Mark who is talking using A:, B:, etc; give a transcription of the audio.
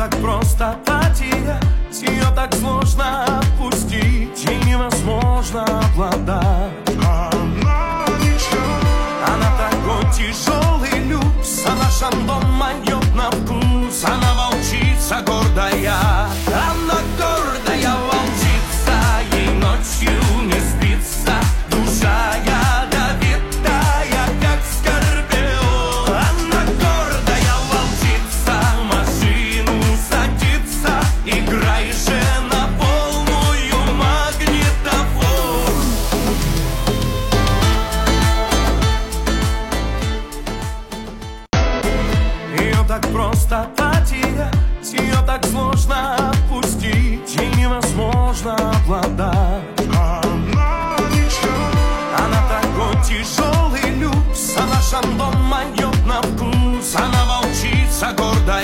A: так просто потерять, ее так сложно отпустить, ей невозможно обладать. Она такой тяжелый люкс, она шандон моет на вкус. Она волчица гордая, она гордая волчица. Ей ночью не спится, душа ядовитая, как скорпион. Она гордая волчица, в машину садится, играй же на полную магнитофон. Ее так просто потерять, ее так сложно отпустить, ей невозможно обладать. Она такой тяжелый люкс, она шандон моет на вкус. Она волчица гордая.